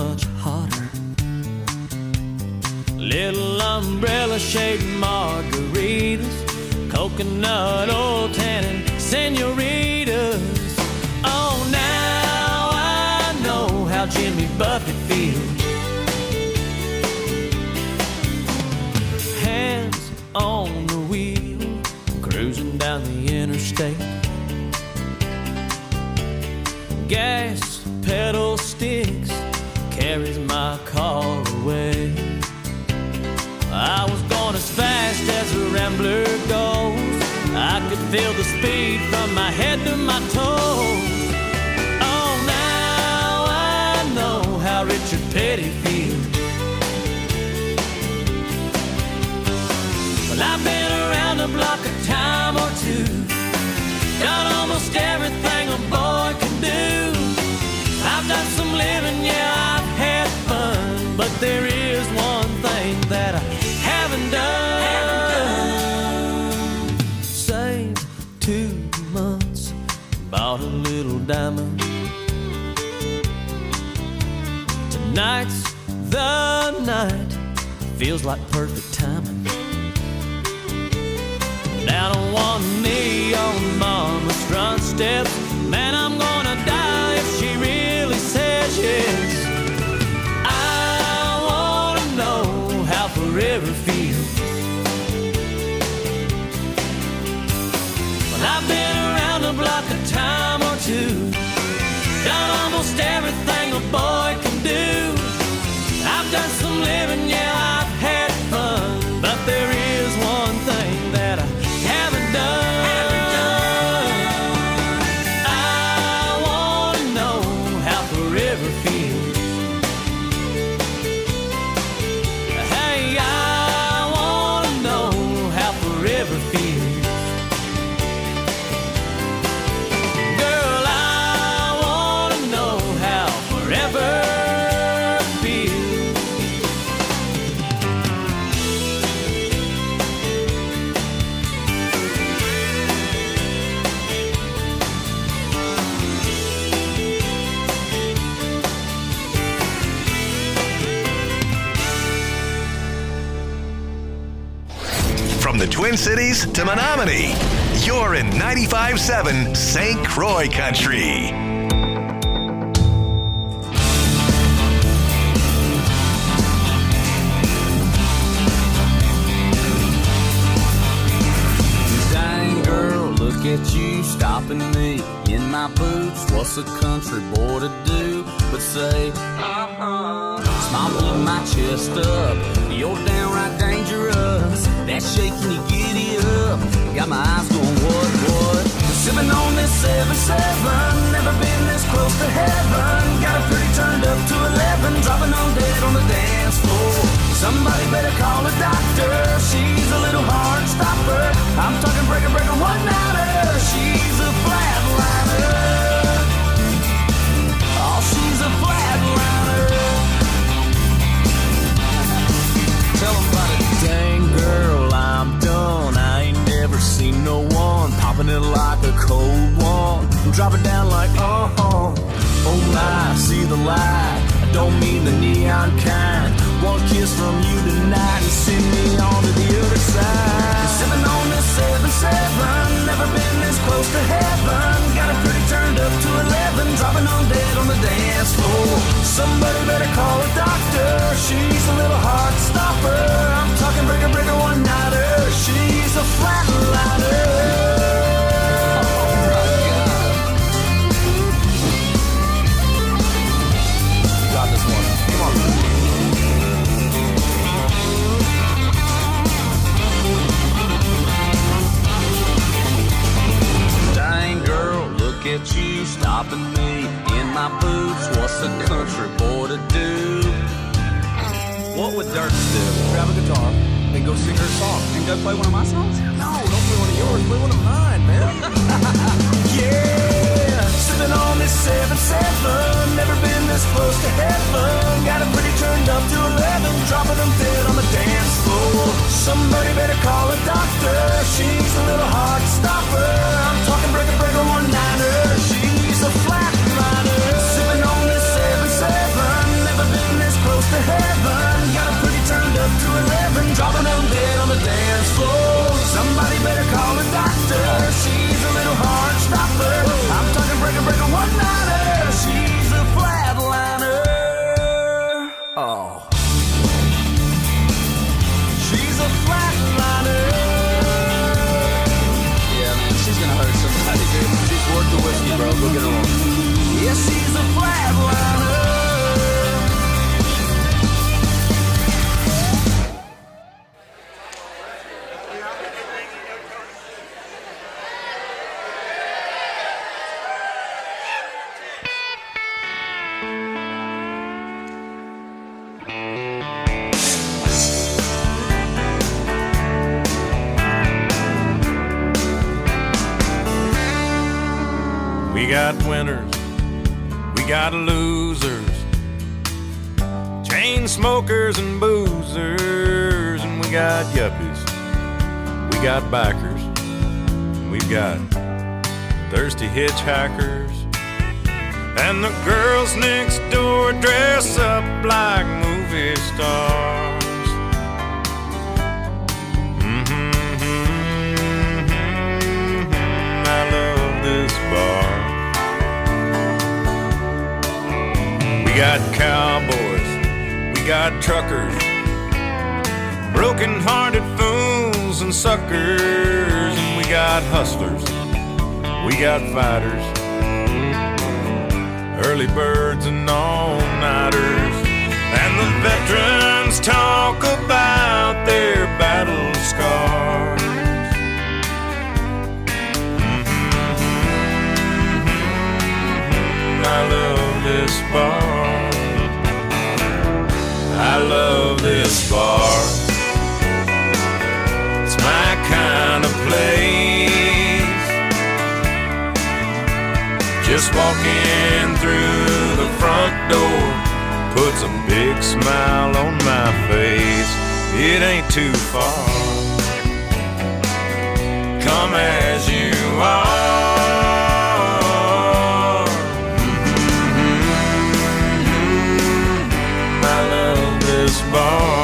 much hotter. Little umbrella shade margaritas, coconut oil tannin senoritas. Oh, now I know how Jimmy Buffett feels. Hands on the wheel, cruising down the interstate. Gas pedal sticks, carries my car away. I was going as fast as a rambler goes. I could feel the speed from my head to my toes. Oh, now I know how Richard Petty feels. Well, I've been around the block a time or two, done almost everything a boy can do. I've done some living, yeah, I've had fun, but there is one thing that I haven't done. Saved 2 months, bought a little diamond. Tonight's the night, feels like perfect timing. Down on one knee on mama's front steps, man, I'm gonna die if she really says yes. I wanna know how forever feels. Well, I've been around the block a time or two, done almost everything a boy can do. I've done some living, yeah, I've had fun, but there is one thing that I haven't done. From the Twin Cities to Menominee, you're in 95.7 St. Croix Country. Dang girl, look at you stopping me in my boots. What's a country boy to do but say, Smile, pull my chest up, you're downright dangerous. That shaking you giddy up, got my eyes going what? Sipping on this 7-7, never been this close to heaven. Got it pretty turned up to 11, dropping on dead on the dance floor. Somebody better call a doctor, she's a little hard stopper. I'm talking breaker, one-nighter, she's a flatliner. Oh, she's a flatliner. Tell them about it. Dang girl, I'm done. I ain't never seen no one popping it like a cold one. Drop it down like oh my, see the light. I don't mean the neon kind. One kiss from you tonight and send me on to the other side. Sipping on this 7-7, never been this close to heaven. Got it pretty turned up to 11, dropping on dead on the dance floor. Somebody better call a doctor, she's a little heart stopper. I'm talking breaker, one-nighter, she's a flatliner. Look at you stopping me in my boots. What's a country boy to do? What would Dirks do? Grab a guitar and go sing her song. And go play one of my songs? No, don't play one of yours. Play one of mine, man. Yeah, sipping on this 7-7. Never been this close to heaven. Got it pretty turned up to 11. Dropping them dead on the dance floor. Somebody better call a doctor. She's a little heart stopper. I'm talking breaker, one-nighter. She's a flatliner. Sipping on this 7-7. Never been Yeah, she's a flatliner. We got winners, we got losers, chain smokers and boozers, and we got yuppies, we got bikers, and we've got thirsty hitchhikers, and the girls next door dress up like movie stars. I love this bar. We got cowboys, we got truckers, broken-hearted fools and suckers, and we got hustlers, we got fighters, early birds and all-nighters, and the veterans talk about their battle scars. I love this bar. I love this bar. It's my kind of place. Just walking through the front door puts a big smile on my face. It ain't too far. Come as you are. Bar.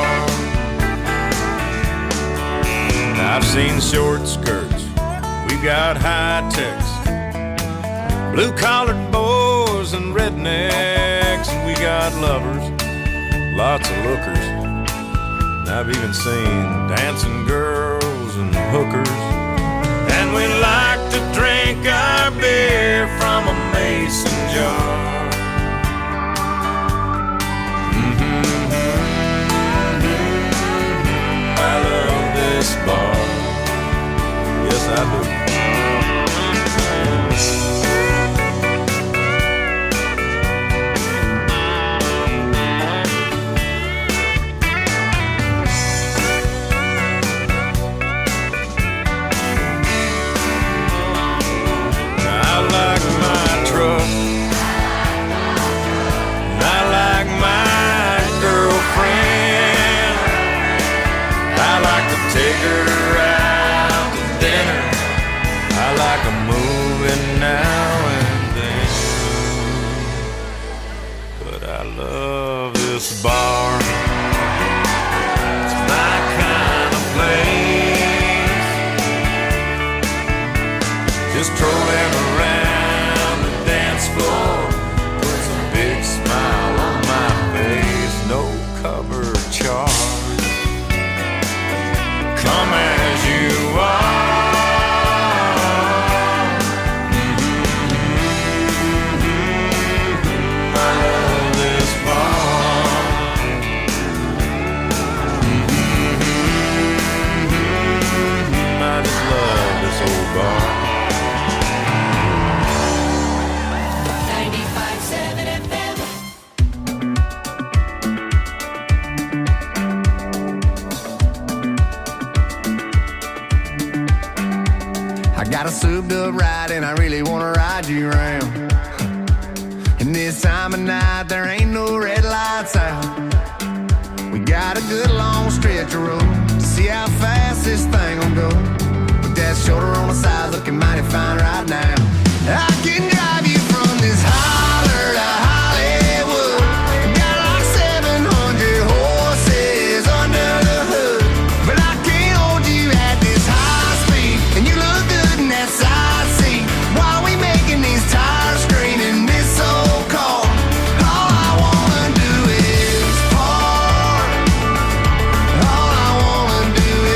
I've seen short skirts, we've got high techs, blue-collared boys and rednecks, and we got lovers, lots of lookers. And I've even seen dancing girls and hookers. And we like to drink our beer from a mason jar. I love this bar. Yes, I do. I like my truck. I like my girlfriend. I like to take her out to dinner. I like a movie now and then. But I love this bar. It's my kind of place. Just trolling around the dance floor puts a big smile on my face. No cover charge. Come as you are. I love this bar. I just love this old bar. 95.7 FM. I got a souped up ride and I really wanna ride you around. And this time of night there ain't no red lights out. We got a good long stretch of road to see how fast this thing will go. With that shoulder on the side looking mighty fine right now. I can drive you from this holler to Hollywood. Got like 700 horses under the hood. But I can't hold you at this high speed. And you look good in that side seat. While we making these tires scream in this old car. All I wanna do is park. All I wanna do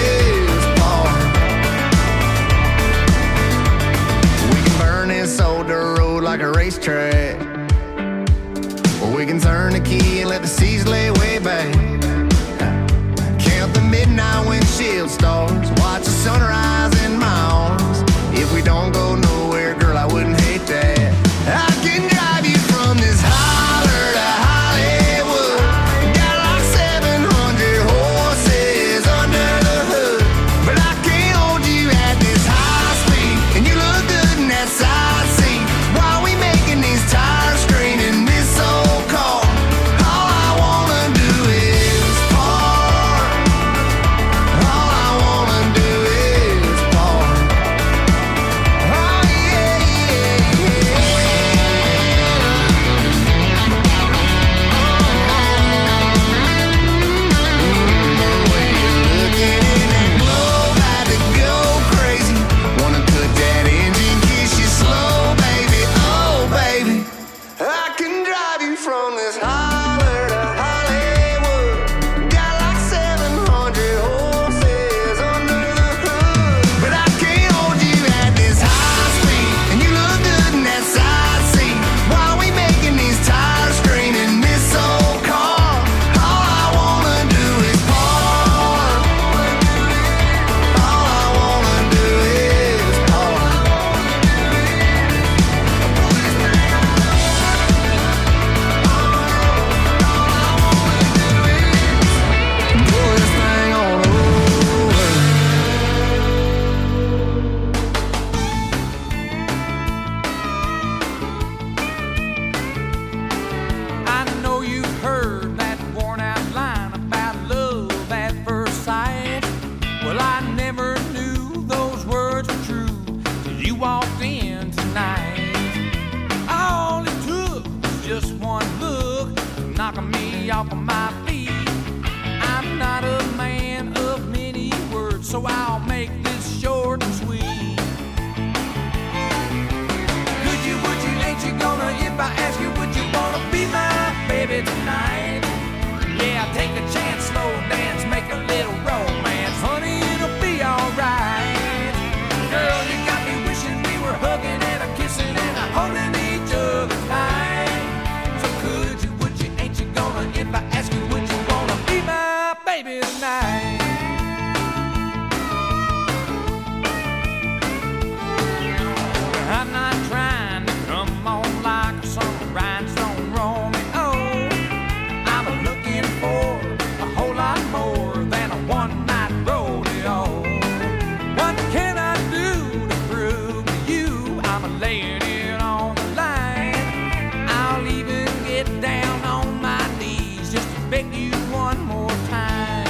I never knew those words were true till you walked in tonight. All it took was just one look, knocking me off of my feet. I'm not a man of many words, so I'll make this short and sweet. Could you, would you, ain't you gonna, if I ask you, would you wanna be my baby tonight? Yeah, take a chance, slow dance, make a little romance. Honey, it'll be alright. Girl, you got me wishing we were hugging and a kissing and a holding each other tight. So could you, would you, ain't you gonna, if I ask you, would you wanna be my baby tonight? I'm not trying to come on like some rhinestone Romeo. I'm looking for a whole lot more than a one-night rodeo. What can I do to prove to you I'm laying it on the line? I'll even get down on my knees just to beg you one more time.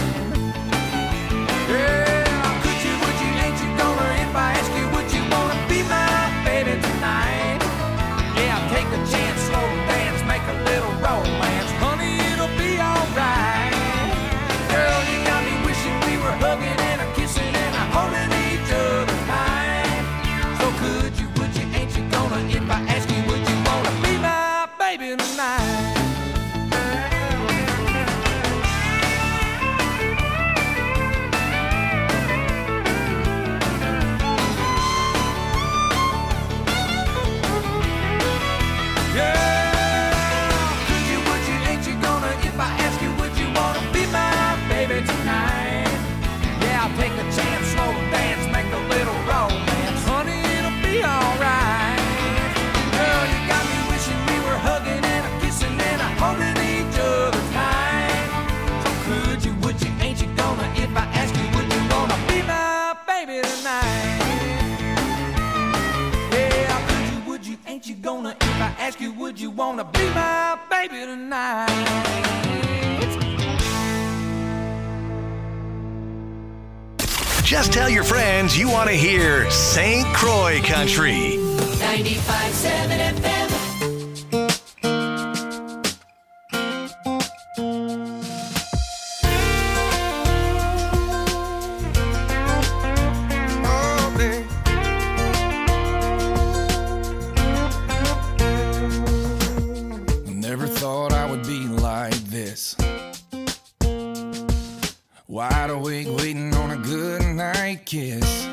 Yeah, could you, would you, ain't you gonna, if I ask you, would you wanna be my baby tonight? Yeah, take a chance, slow dance, make a little romance. Honey, it'll be alright. Girl, you got me wishing we were hugging and a kissing and a holding each other tight. So could you, would you, ain't you gonna, if I ask you, would you wanna be my baby tonight? Take a chance, slow dance, make a little romance. Honey, it'll be alright. Girl, you got me wishing we were hugging and a kissing and a holding each other tight. So could you, would you, ain't you gonna, if I ask you, would you wanna be my baby tonight? Yeah, could you, would you, ain't you gonna, if I ask you, would you wanna be my baby tonight? Just tell your friends you want to hear St. Croix Country. 95.7 FM. Oh, babe. Never thought I would be like this. Wide awake, waiting on a good night kiss.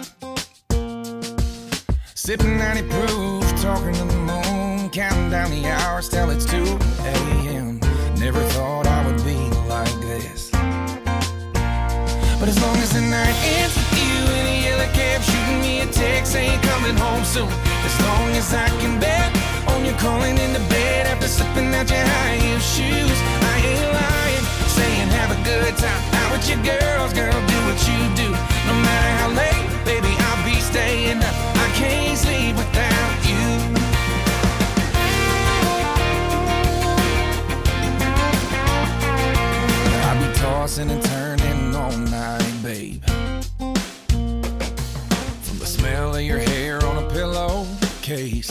Sipping 90 proof, talking to the moon, counting down the hours till it's 2 a.m. Never thought I would be like this. But as long as the night ends with you in a yellow cab, shooting me a text saying coming home soon. As long as I can bet on you calling into bed after slipping out your high heel shoes, I ain't lying, saying have a good time out with your girls, girl, do what you do. No matter how late, baby, I'll be staying up. I can't sleep without you. I'll be tossing and turning all night, babe. From the smell of your hair on a pillowcase.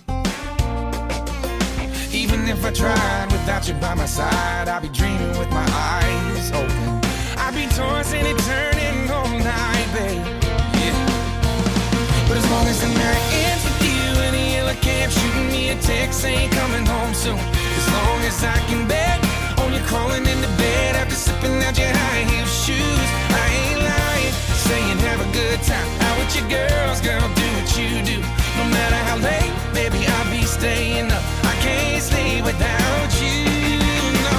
Even if I tried without you by my side, I'd be dreaming with my eyes open. I'd be tossing and turning all night, babe. Yeah. But as long as the night ends with you in a yellow cab, shooting me a text saying coming home soon. As long as I can bet on you crawling into bed after slipping out your high heel shoes, I ain't lying, saying have a good time out with your girls, girl, do what you do. No matter how late, baby, I'll be staying up. I can't sleep without you, no.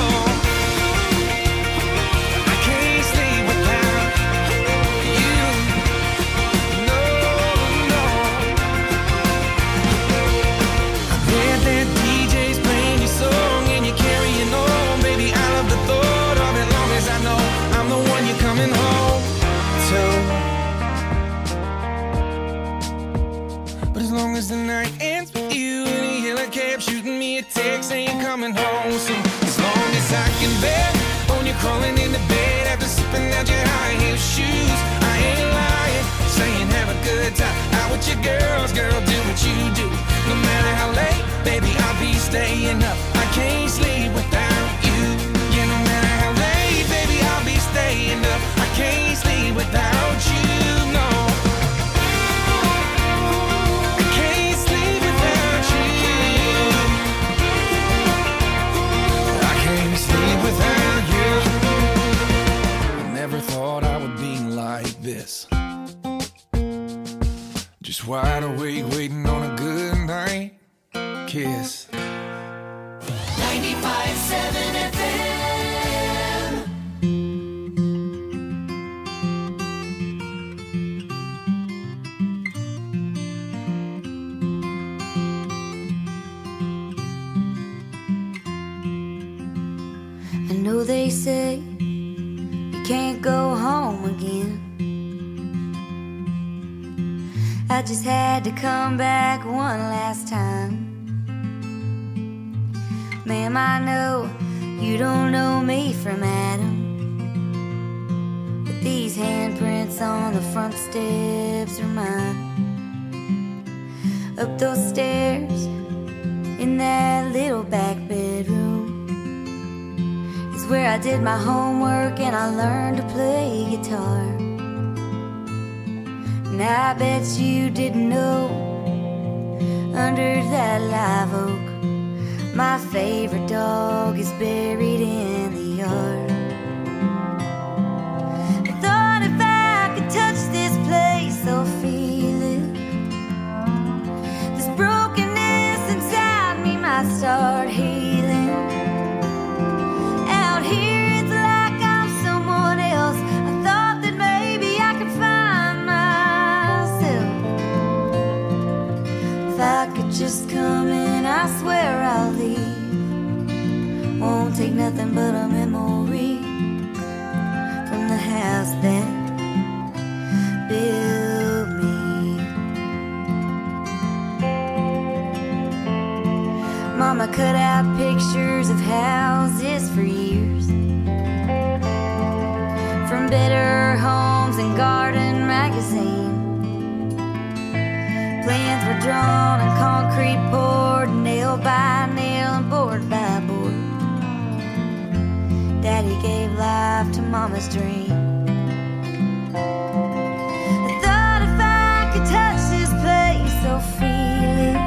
I can't sleep without you, no, no. I bet that DJ's playing your song and you're carrying on, baby, I love the thought of it, long as I know I'm the one you're coming home to. But as long as the night ends with you in a yellow cab, shooting me a text saying coming home soon. As long as I can bet on you crawling into bed after slipping out your high heel shoes, I ain't lying. this. Just wide awake, waiting on a good night kiss. 95.7 FM. I know they say you can't go home again. I just had to come back one last time. Ma'am, I know you don't know me from Adam, but these handprints on the front steps are mine. Up those stairs in that little back bedroom is where I did my homework and I learned to play guitar. And I bet you didn't know, under that live oak, my favorite dog is buried in the yard. I thought if I could touch this place, I'll feel it. This brokenness inside me might start healing. Out here it's like I'm someone else. I thought that maybe I could find myself. If I could just come in, I swear I'll leave. Won't take nothing but a memory from the house that built me. Mama cut out pictures of houses for years, from Better Homes and Garden magazine. Plans were drawn and concrete poured, nail by nail and board by board. Daddy gave life to Mama's dream. I thought if I could touch this place, I'll feel it.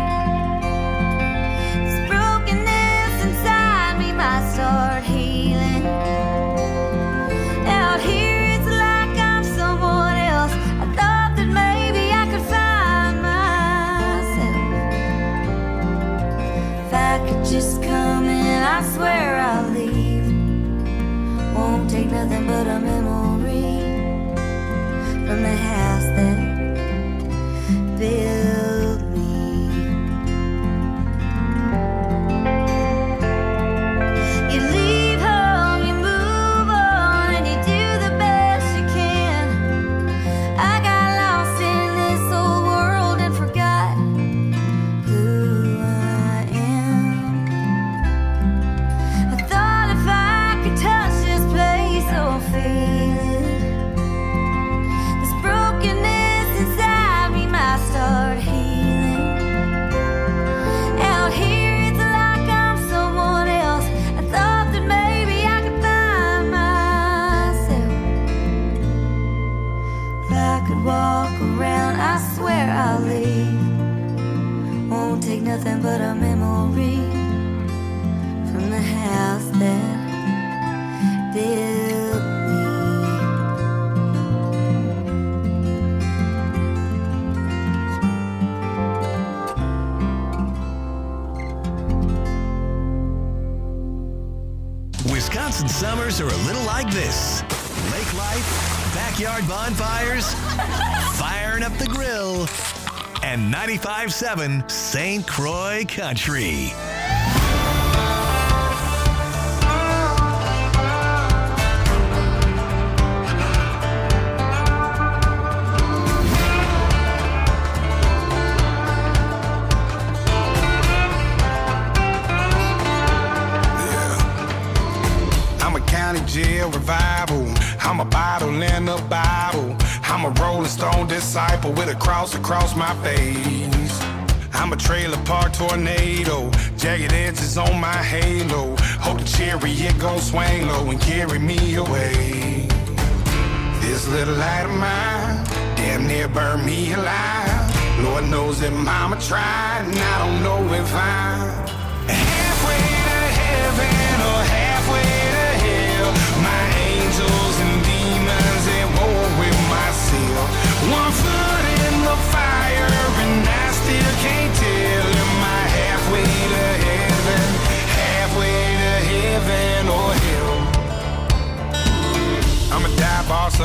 This brokenness inside me might start healing. Out here it's like I'm someone else. I thought that maybe I could find myself. If I could just come in, I swear I'll leave. Won't take nothing but a memory from the house that built me. You leave home, you move on, and you do the best you can. I got lost in this old world and forgot who I am. I thought if I could touch this place, I'll feel it. This brokenness inside me might start healing. Out here it's like I'm someone else. I thought that maybe I could find myself. If I could walk around, I swear I'll leave. Won't take nothing but a memory from the house that built me. Wisconsin summers are a little like this. Lake life, backyard bonfires, firing up the grill, and 95.7 St. Croix Country. Jail revival. I'm a bottle in the Bible. I'm a Rolling Stone disciple with a cross across my face. I'm a trailer park tornado, jagged edges on my halo. Hope the chariot gon' swing low and carry me away. This little light of mine damn near burned me alive. Lord knows that mama tried, and I don't know if I'm halfway to heaven or halfway to hell. My angels and demons at war with myself.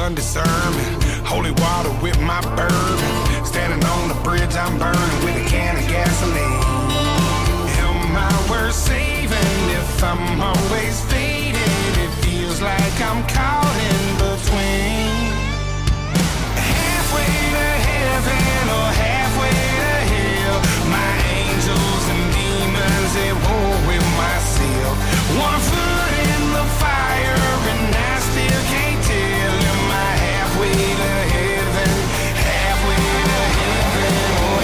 done discernment. Holy water with my bourbon. Standing on the bridge, I'm burning with a can of gasoline. Am I worth saving if I'm always faded? It feels like I'm caught in between. Halfway to heaven or halfway to hell. My angels and demons at war with myself. One foot in the fire and I still can't tell. Am I halfway to heaven? Halfway to heaven or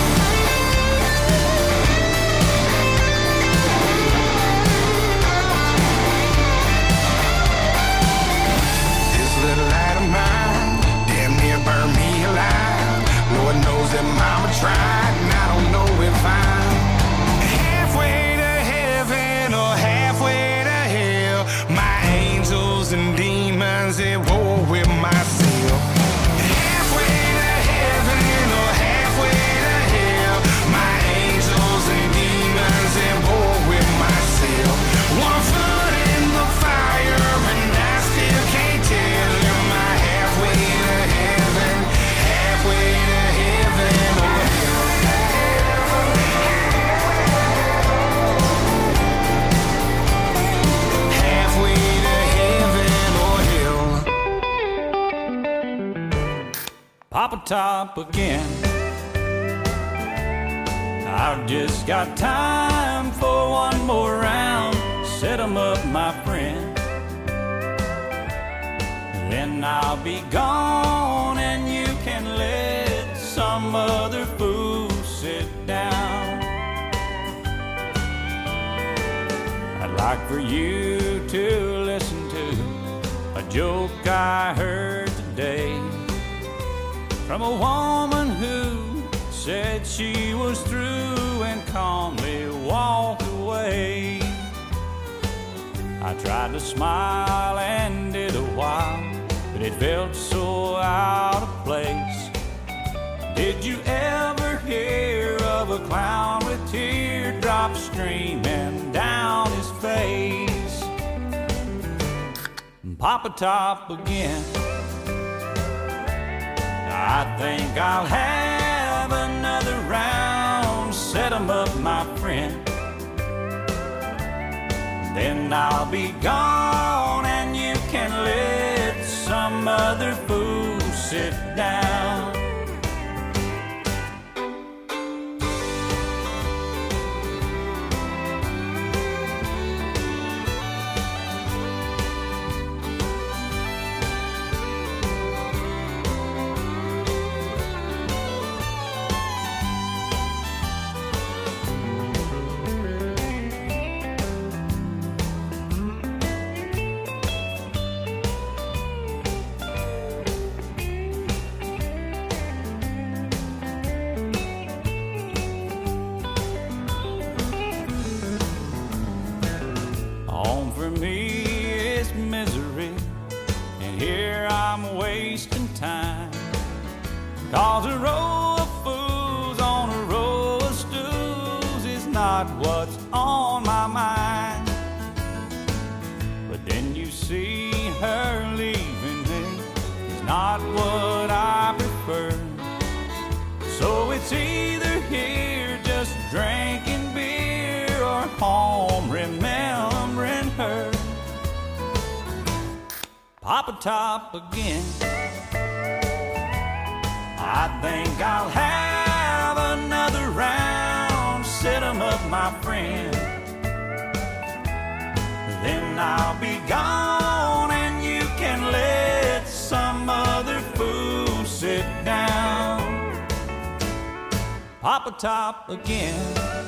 this little light of mine damn near burned me alive. Lord knows that mama tried, and I don't know if I'm halfway to heaven or halfway to hell. My angels and demons at war with myself. Halfway to heaven or halfway to hell. My angels and demons at war with myself. One foot in the fire and I still can't tell. Am I halfway to heaven? Halfway to heaven or halfway to heaven or hell. Papa Top again. I've just got time for one more round. Set 'em up, my friend. Then I'll be gone and you can let some other fool sit down. I'd like for you to listen to a joke I heard today from a woman who said she was through and calmly walked away. I tried to smile and did a while, but it felt so out of place. Did you ever hear of a clown with teardrops streaming down his face? Papa Top again. I think I'll have another round. Set 'em up, my friend. Then I'll be gone and you can let some other fool sit down. Home for me is misery, and here I'm wasting time. 'Cause a row of fools on a row of stools is not what's on my mind. But then you see her leaving me is not what I prefer. So it's either here just drinking beer or home remembering her. Papa Top again. I think I'll have another round. Set 'em up, my friend. Then I'll be gone and you can let some other fool sit down. Papa Top again.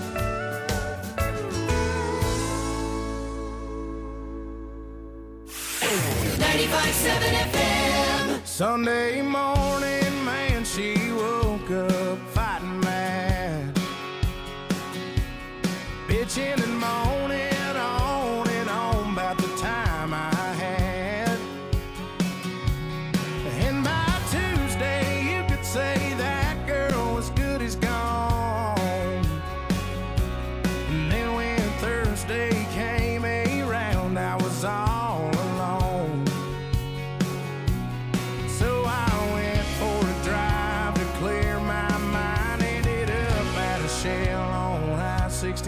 95.7 FM. Sunday morning, man, she woke up fighting mad, bitching and moaning on and on about the time I had. And by Tuesday, you could say that girl was good as gone. And then when Thursday came around, I was all alone.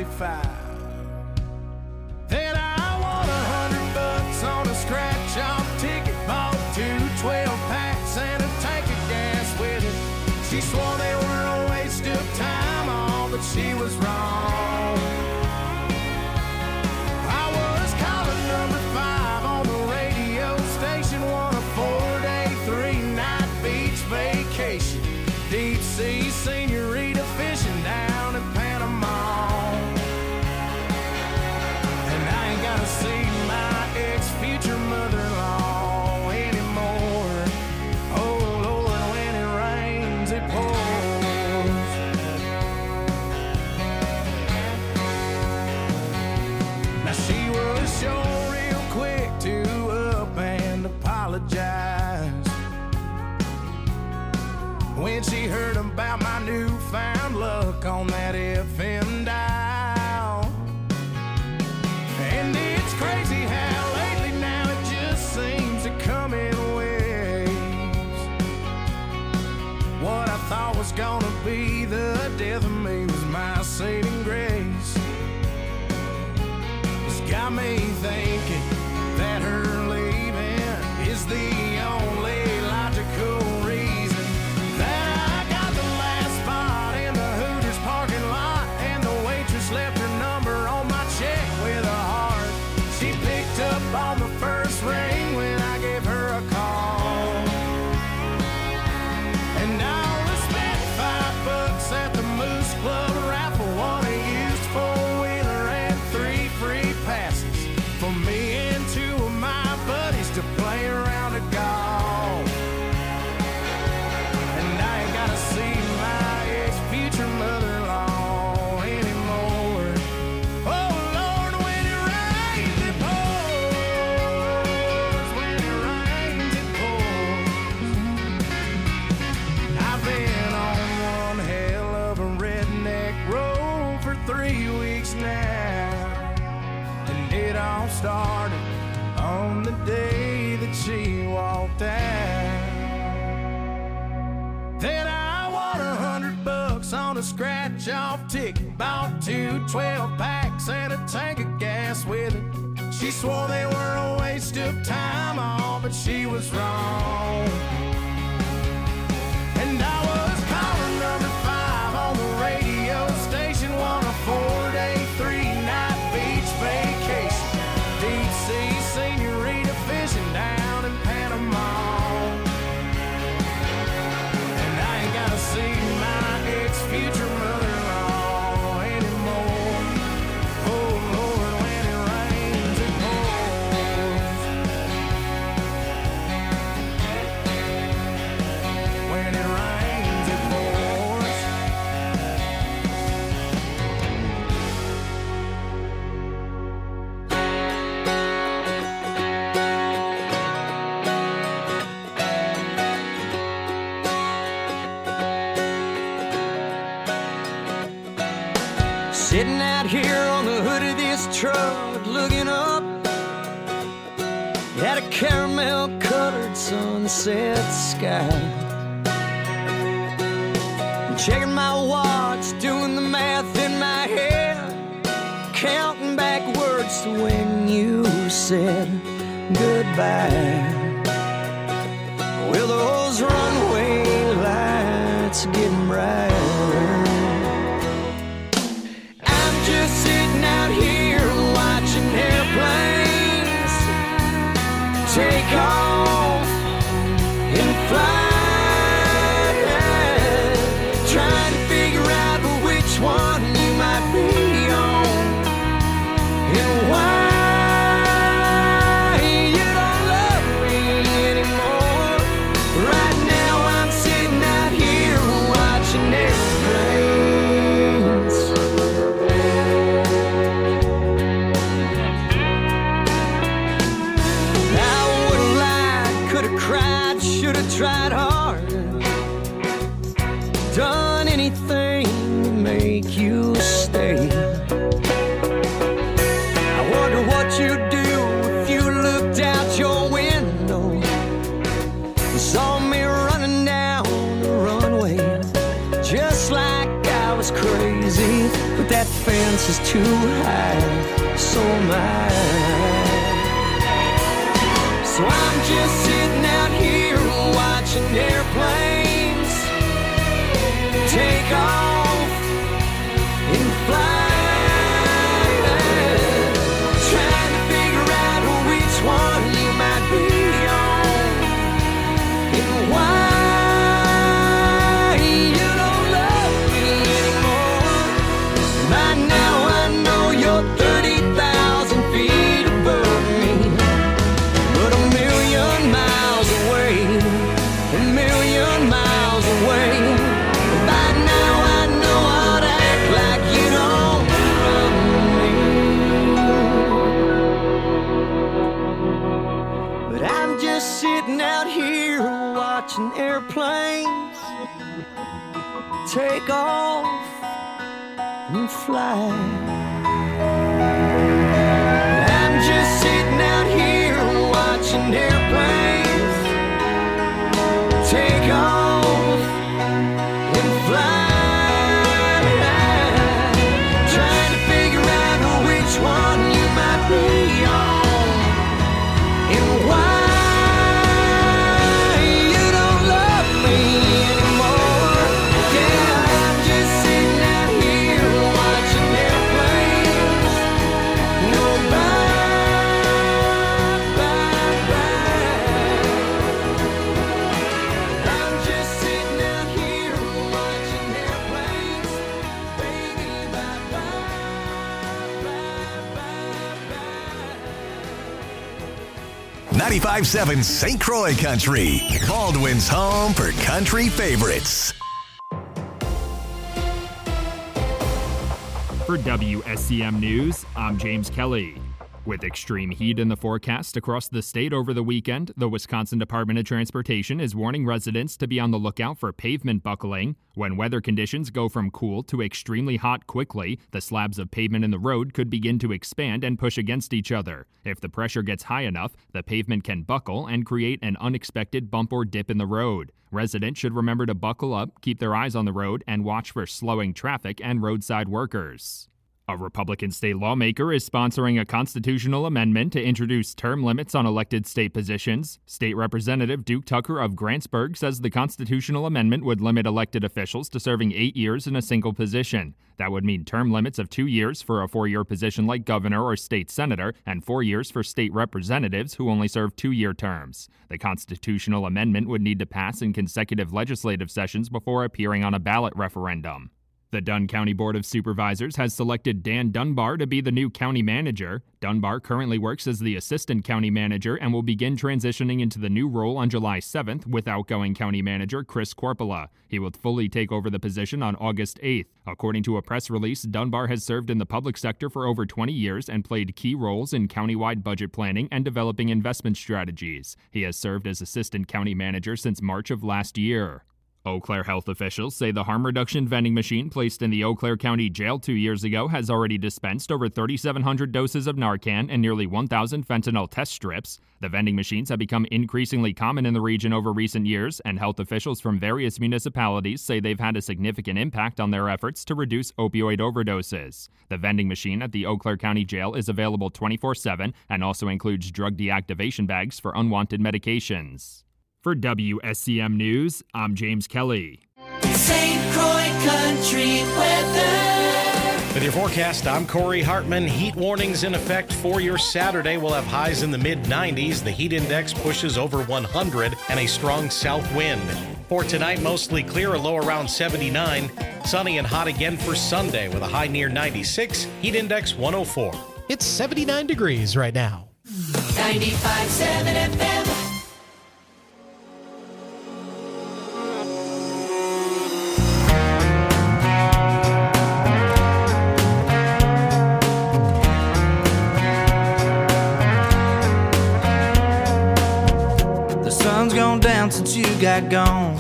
65. Then I won $100 on a scratch-off ticket, bought 2 12-packs and a tank of gas with it. She swore they were a waste of time, all, but she was wrong. I was calling number 5 on the radio station, won a 4-day, 3-night beach vacation. Deep sea senorita fishing down in Panama. And I ain't gotta see my ex-future mother-in-law anymore. Oh Lord, when it rains, it pours. Now she was sure real quick to up and apologize when she heard about my newfound luck on that FM dial. And it's crazy how lately now it just seems to come in waves. What I thought was gonna be the death of me was my saving grace. It's got me thinking that her leaving is the only logical reason that I got the last spot in the Hooters parking lot, and the waitress left her number on my check with a heart. She picked up on the first ring when I gave her a call. And I only spent $5 at the Moose Club raffle, won a used four-wheeler and 3 free passes for me and 2 of my buddies to play around a golf. And I ain't gotta see my ex-future mother-in-law anymore. Oh Lord, when it rains, it pours. When it rains, it pours. I've been on one hell of a redneck road for 3 weeks now. And it all started on the day that she walked out. Then I won $100 on a scratch-off ticket, bought 2 12-packs and a tank of gas with it. She swore they were a waste of time, all, but she was wrong. And I was calling number 5 on the radio station, won a 4-day, 3-night beach vacation. Deep sea senorita fishing down in Panama. And I ain't gotta see my ex-future mother-in-law anymore. Oh Lord, when it rains, it pours. When it rains, it pours. Sitting out here on the hood of this truck, looking up at a caramel-colored sunset sky. Checking my watch, doing the math in my head, counting backwards to when you said goodbye. Well, those runway lights are getting brighter. I'm just sitting out here watching airplanes take off and fly, trying to figure out which one you might be on and why you don't love me anymore. Right now I'm sitting out here watching airplanes. I wouldn't lie, could have cried, should have tried harder, done anything to make you stay. I wonder what you'd do if you looked out your window and saw me running down the runway, just like I was crazy. But that that fence is too high, so am I. So I'm just sitting out here watching airplanes take off and fly, trying to figure out which one you might be on and why. Airplanes take off and fly. I'm just sitting out here watching airplanes take off and fly, trying to figure out which one you might be on and why. .7 St. Croix Country, Baldwin's home for country favorites. For WSCM News, I'm James Kelly. With extreme heat in the forecast across the state over the weekend, the Wisconsin Department of Transportation is warning residents to be on the lookout for pavement buckling. When weather conditions go from cool to extremely hot quickly, the slabs of pavement in the road could begin to expand and push against each other. If the pressure gets high enough, the pavement can buckle and create an unexpected bump or dip in the road. Residents should remember to buckle up, keep their eyes on the road, and watch for slowing traffic and roadside workers. A Republican state lawmaker is sponsoring a constitutional amendment to introduce term limits on elected state positions. State Representative Duke Tucker of Grantsburg says the constitutional amendment would limit elected officials to serving 8 years in a single position. That would mean term limits of 2 years for a 4-year position like governor or state senator, and 4 years for state representatives who only serve 2-year terms. The constitutional amendment would need to pass in consecutive legislative sessions before appearing on a ballot referendum. The Dunn County Board of Supervisors has selected Dan Dunbar to be the new county manager. Dunbar currently works as the assistant county manager and will begin transitioning into the new role on July 7th with outgoing county manager Chris Corpola. He will fully take over the position on August 8th. According to a press release, Dunbar has served in the public sector for over 20 years and played key roles in countywide budget planning and developing investment strategies. He has served as assistant county manager since March of last year. Eau Claire health officials say the harm reduction vending machine placed in the Eau Claire County Jail 2 years ago has already dispensed over 3,700 doses of Narcan and nearly 1,000 fentanyl test strips. The vending machines have become increasingly common in the region over recent years, and health officials from various municipalities say they've had a significant impact on their efforts to reduce opioid overdoses. The vending machine at the Eau Claire County Jail is available 24/7 and also includes drug deactivation bags for unwanted medications. For WSCM News, I'm James Kelly. St. Croix Country weather. With your forecast, I'm Corey Hartman. Heat warnings in effect for your Saturday. We'll have highs in the mid-90s. The heat index pushes over 100 and a strong south wind. For tonight, mostly clear, a low around 79. Sunny and hot again for Sunday with a high near 96. Heat index 104. It's 79 degrees right now. 95.7 FM. Gone down since you got gone.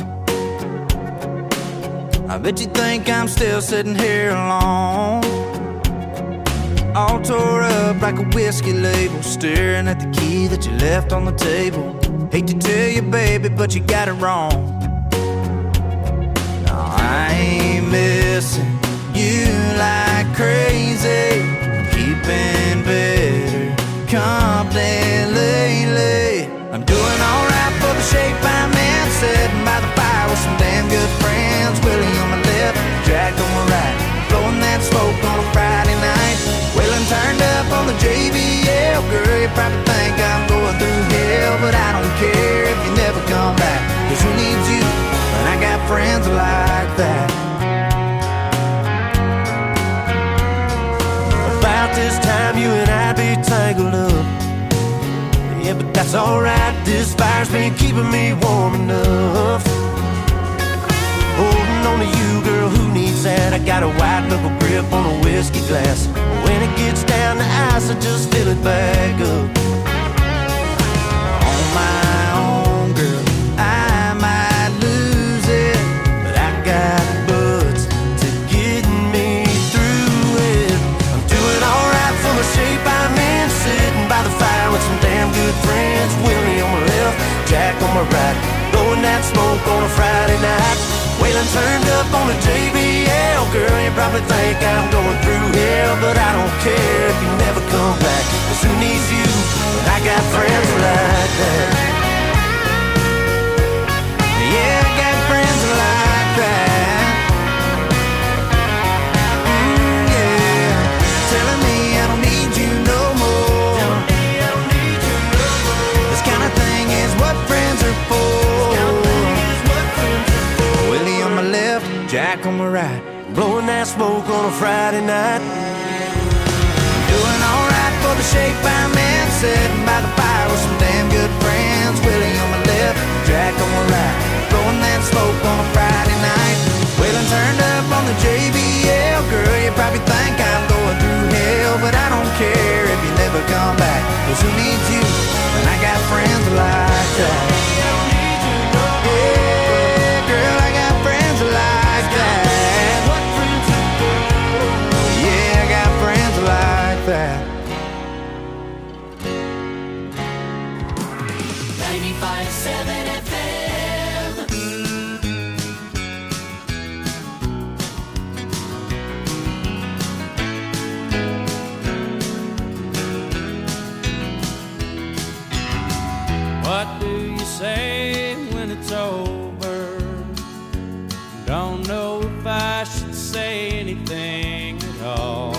I bet you think I'm still sitting here alone, all tore up like a whiskey label, staring at the key that you left on the table. Hate to tell you, baby, but you got it wrong. No, I ain't missing you like crazy. that's alright. This fire's been keeping me warm enough. Holding on to you, girl, who needs that? I got a white knuckle grip on a whiskey glass. When it gets down to ice, I just fill it back up. On my own, girl, I might lose it, but I got buds to get me through it. I'm doing alright for the shape I'm in, sitting by the fire with some damn good friends. Willie on my left, Jack on my right, blowing that smoke on a Friday night. Waylon turned up on the JBL. Girl, you probably think I'm going through hell, but I don't care if you never come back, 'cause who needs you when I got friends like that? Yeah, I got friends like that. Yeah, telling me I don't need you no more. This kind of thing is what friends are for. Willie on my left, Jack on my right, blowing that smoke on a Friday night. Doing alright for the shape I'm in, sitting by the fire with some damn good friends. Willie on my left, Jack on my right, blowing that smoke on a Friday night. Waylon turned up on the JBL. Girl, you probably think I'm going through hell, but I don't care if you never come back, 'cause who needs you when I got friends like that? Yeah, girl, I got friends like that. Yeah, I got friends like that. 95.7 FM. What do you say when it's over? Don't know if I should say anything at all.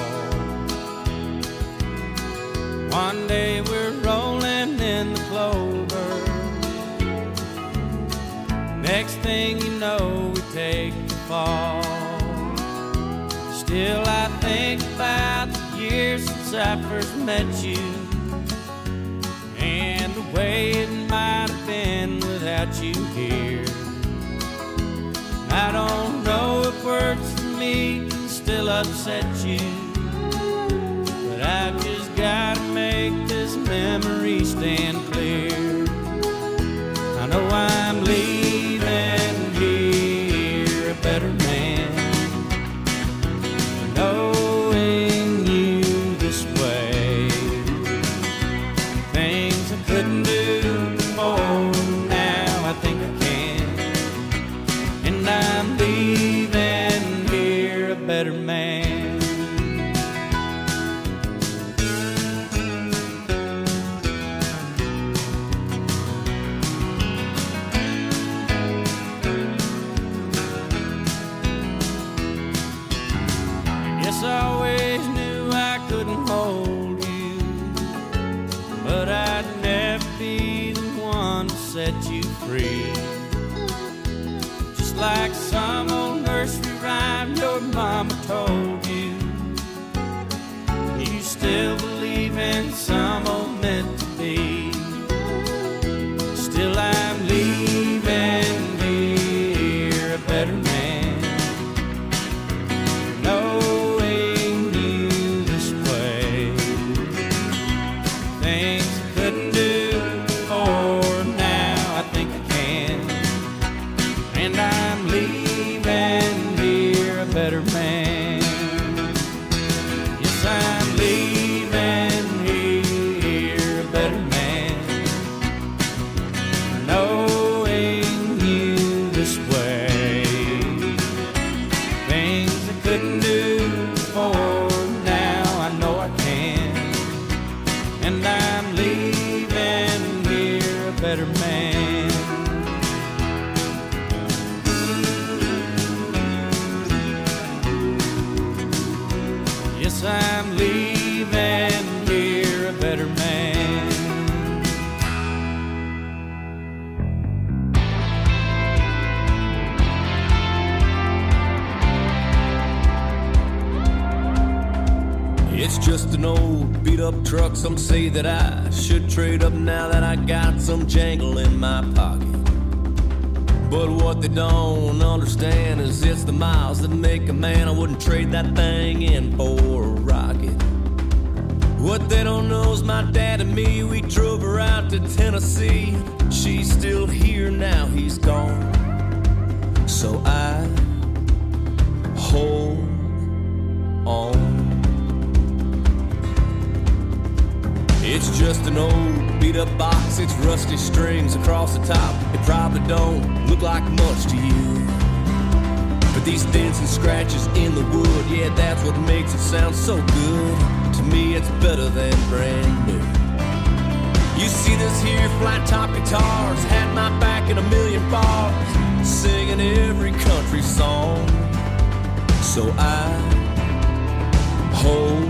One day we're rolling in the clover. Next thing you know, we take the fall. Still I think about the years since I first met you, and the way it might have been without you here. I don't know if words for me can still upset you, but I've just gotta make this memory stand clear. I know I'm leaving here a better man, knowing you this way. Things I couldn't do before, now I think I can, and I'm leaving here a better man. Yes, I always knew I couldn't hold you, but I'd never be the one to set you free. Just like some old nursery rhyme your mama told you, you still believe in some old meant to be. Still I'm leaving here a better man, knowing you this way. Things I couldn't do before, now I think I can, and I'm leaving It's just an old beat-up truck. Some say that I should trade up now that I got some jangle in my pocket. But what they don't understand is it's the miles that make a man. I wouldn't trade that thing in for a rocket. What they don't know is my dad and me, we drove her out to Tennessee. She's still here now, he's gone. So I hold on. It's just an old beat-up box, it's rusty strings across the top. It probably don't look like much to you, but these dents and scratches in the wood, yeah, that's what makes it sound so good. To me, it's better than brand new. You see this here flat-top guitars had my back in a million bars, singing every country song. So I hold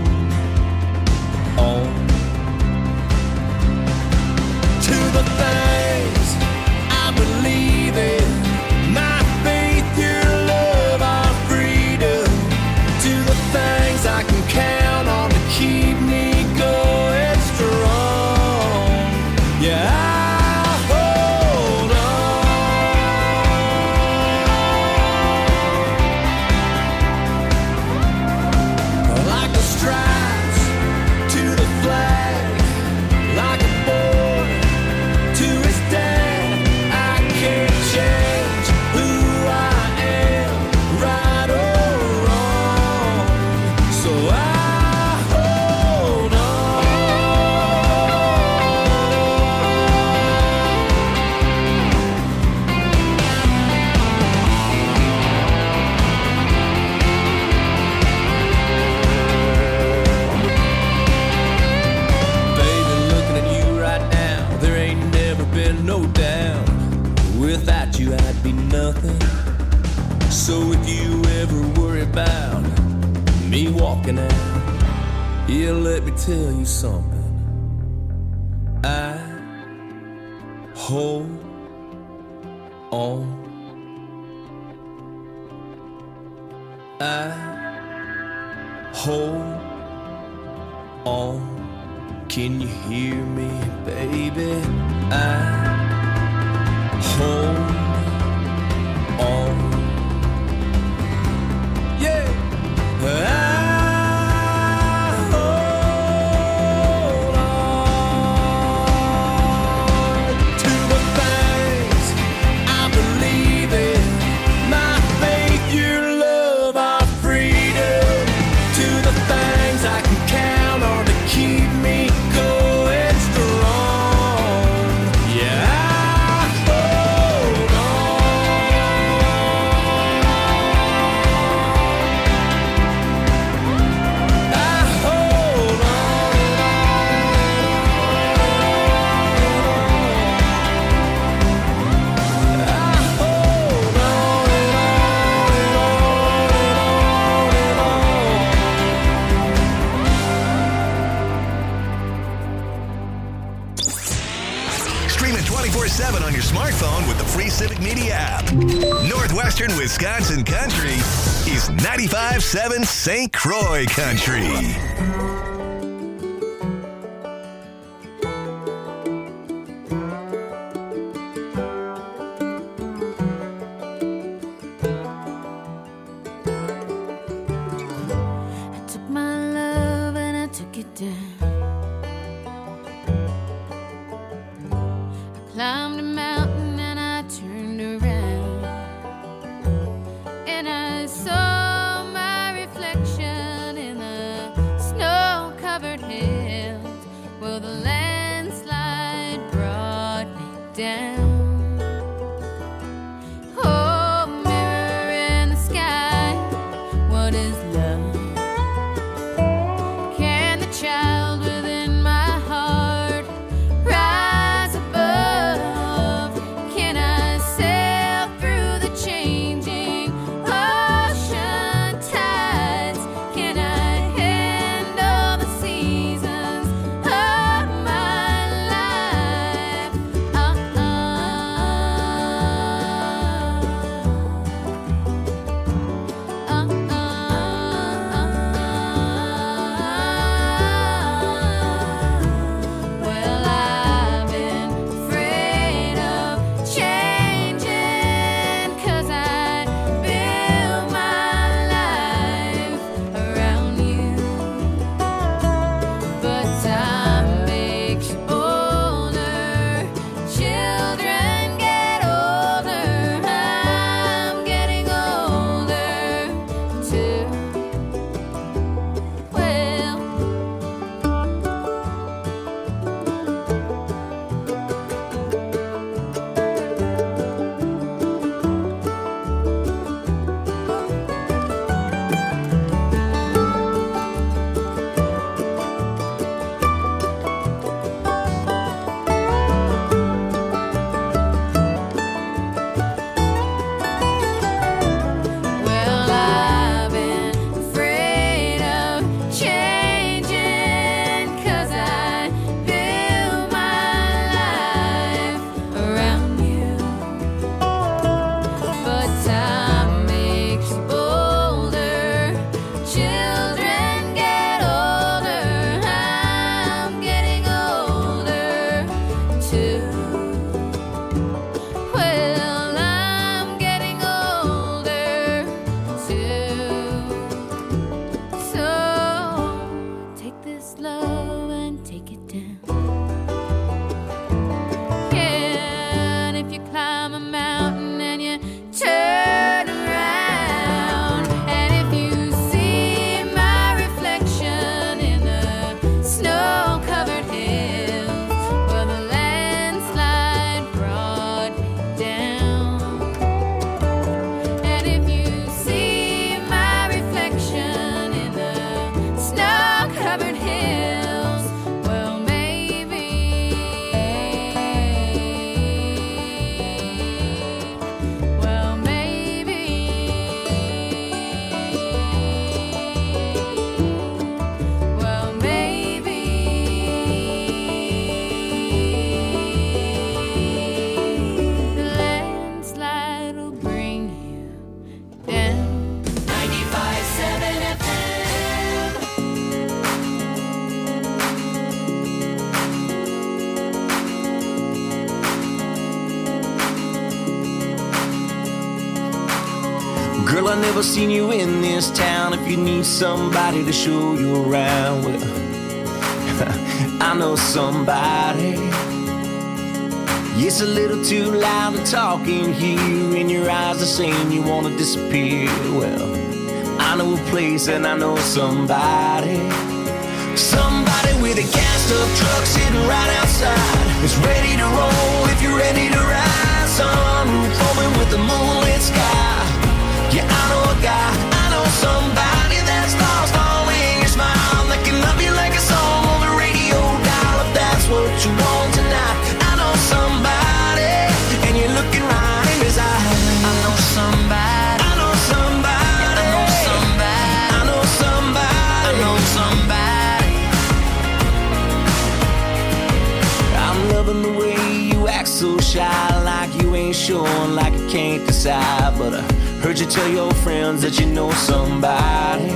on to the things I believe in, my faith, your love, our freedom, to the things I can count on to keep me going strong. Yeah, I'll hold on like the stripes to the flag, like a boy to his dad. I can't change who I am, right or wrong. So I hold on. Baby, looking at you right now, there ain't never been no doubt. Without you, I'd be nothing. So if you ever worry about me walking out, yeah, let me tell you something. I hold on. I hold on. Can you hear me, baby? I hold on. Yeah. I hold on to the things I believe in, my faith, your love, our freedom, to the things I can count on to keep me going strong. Yeah, I hold on. I hold Stream it 24/7 on your smartphone with the free Civic Media app. Northwestern Wisconsin Country is 95.7 St. Croix Country. I took my love and I took it down. I climbed a mountain and I turned around, and I saw my reflection in the snow-covered hills. Well, the landslide brought me down. Oh, mirror in the sky, what is love? Can the child within my heart rise above? Can I sail through the changing ocean Well, I never seen you in this town. If you need somebody to show you around, well, I know somebody. It's a little too loud to talk in here, and your eyes are saying you want to disappear. Well, I know a place and I know somebody. Somebody with a gassed up truck sitting right outside. It's ready to roll if you're ready to ride. Sunroof open with the moonlit sky. Yeah, I know a guy, I know somebody that's lost all in your smile. That can love you like a song on the radio dial. If that's what you want tonight, I know somebody, and you're looking right in his eyes. I know somebody, I know somebody, I know somebody, I know somebody, I know somebody. I'm loving the way you act so shy, like you ain't sure, like you can't decide. But I heard you tell your friends that you know somebody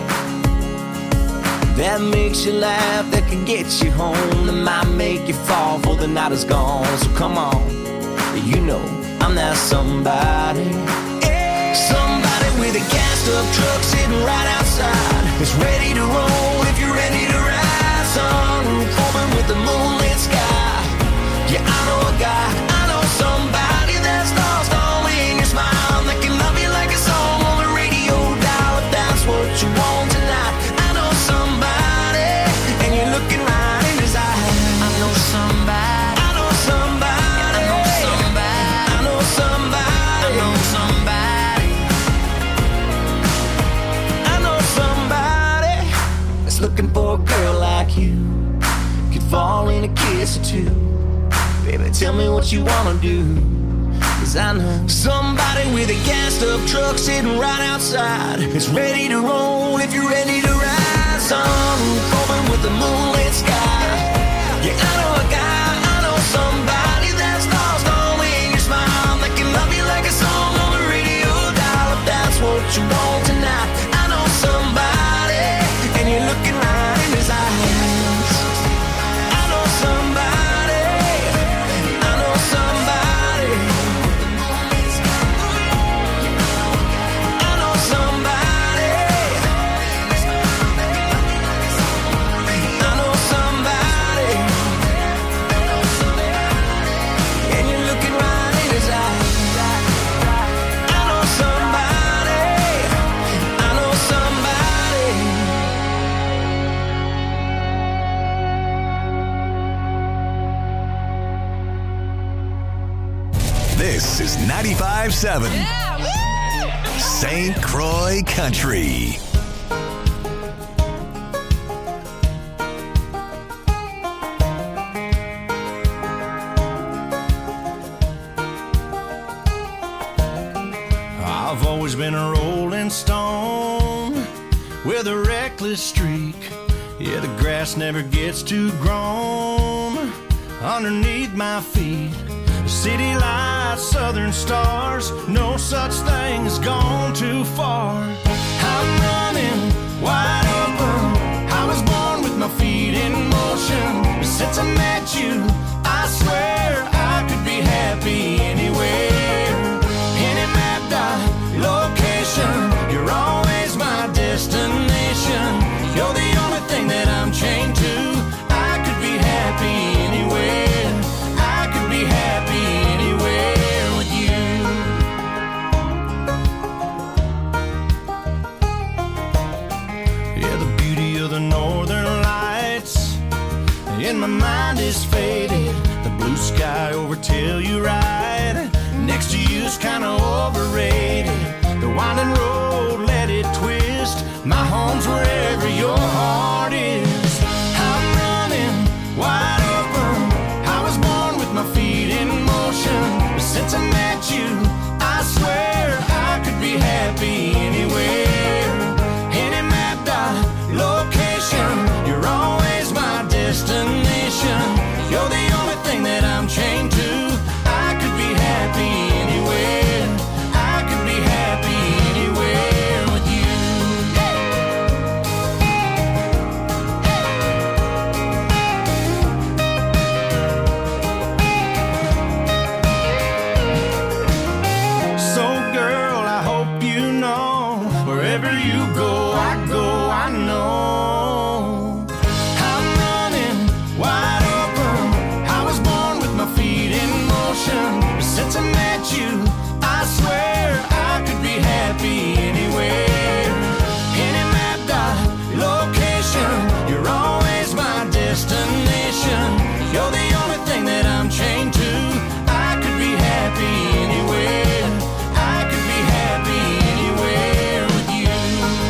that makes you laugh, that can get you home, that might make you fall for the night is gone. So come on, you know I'm that somebody. Somebody with a gassed up truck sitting right outside. It's ready to roll if you're ready to ride. Sunroof open with the moonlit sky. Yeah, I know a guy, I know somebody that's lost all in your smile. That can love you like a song on the radio dial. If that's what you want tonight, I know somebody, and you're looking right in his eyes. I know somebody, I know somebody, I know somebody, I know somebody, I know somebody, I know somebody that's looking for a girl like you. Could fall in a kiss or two. Baby, tell me what you wanna do, 'cause I know somebody with a gassed up truck sitting right outside. It's ready to roll if you're ready to ride. Sunroof open with the moonlit sky. Yeah, I know a guy, I know somebody that's lost all in your smile. That can love you like a song on the radio dial. If that's what you want tonight, I know somebody, and you're looking right in his eyes. I know somebody. This is 95.7 St. Croix Country. I've always been a rolling stone with a reckless streak. Yeah, the grass never gets too grown underneath my feet. City lights, southern stars, no such thing as gone too far. I'm running wide open. I was born with my feet in motion. Since I met you, I swear I could be happy anywhere. Any map dot location, you're always my destination. You're the only thing that I'm chained to. I could be happy anywhere. I could be happy anywhere with you. Yeah, the beauty of the northern lights in my mind is faded. The blue sky over Telluride next to you's kinda overrated. The winding road, let it twist. My home's wherever your heart is. I'm running wide open. I was born with my feet in motion. But since I met you, I swear I could be happy anywhere. Any map dot location, you're always my destination. You're the only thing that I'm chained to. I could be happy anywhere. I could be happy anywhere with you. So girl, I hope you know Wherever you go, I know. I'm running wide open. I was born with my feet in motion. Since I met you, I swear I could be happy anywhere. Any mapped out location, you're always my destination. You're the only thing that I'm chained to. I could be happy anywhere. I could be happy anywhere with you.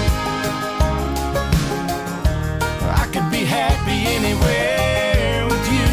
I could be happy anywhere with you.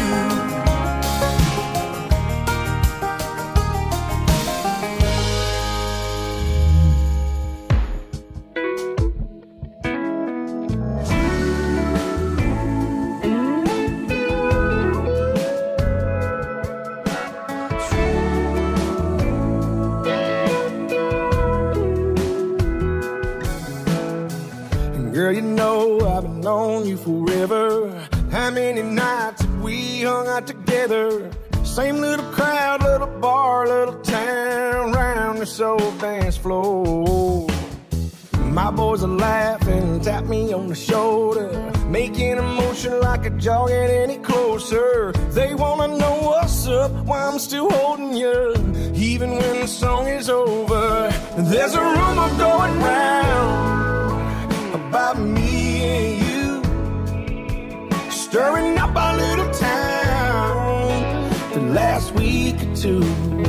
Girl, you know I've been on you forever. How many nights have we hung out together? Same little crowd, little bar, little town, round this old dance floor. My boys are laughing, tap me on the shoulder, making a motion like a jog get any closer. They wanna know what's up, why I'm still holding you, even when the song is over. There's a rumor going round about me and you, stirring up our little town the last week or two.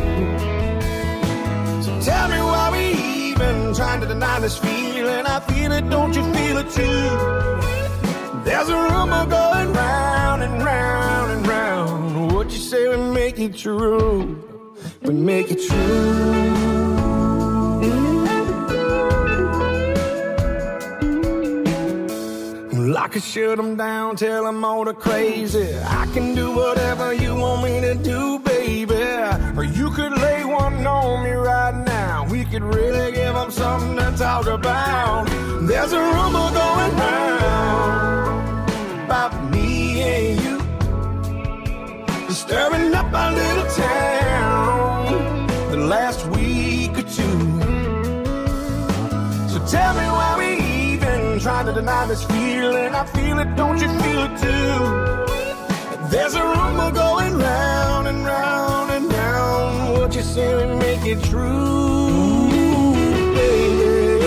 So tell me why we even trying to deny this feeling. I feel it, don't you feel it too? There's a rumor going round and round and round. What you say we make it true, we make it true. I could shut them down, tell them all the crazy. I can do whatever you want me to do, baby. Or you could lay one on me right now. We could really give them something to talk about. There's a rumor going round about me and you, stirring up our little town the last week or two. So tell me why we trying to deny this feeling. I feel it, don't you feel it too? There's a rumor going round and round and round. What you say we make it true, baby.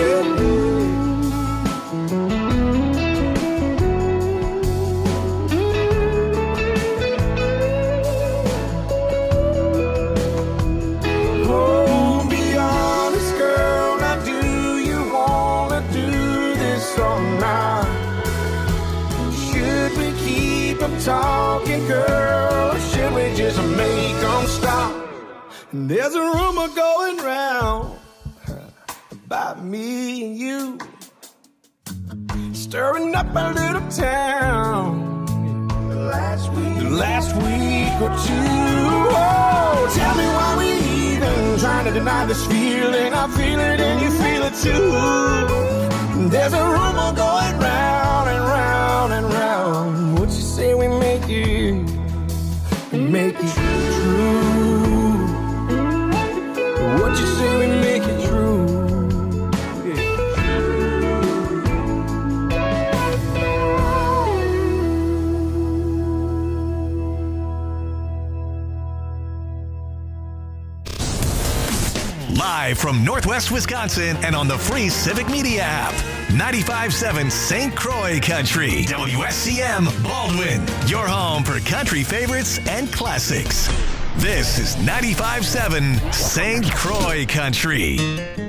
Oh, be honest, girl. Now do you wanna do this or not? Should we keep them talking, girl, or should we just make them stop? And there's a rumor going round about me and you, stirring up a little town the last week or two. Oh, tell me why we even trying to deny this feeling. I feel it and you feel it too. There's a rumor going round and round and round. What you say we make it true? What you say we make it true? Live from Northwest Wisconsin and on the free Civic Media app. 95.7 St. Croix Country. WSCM Baldwin. Your home for country favorites and classics. This is 95.7 St. Croix Country.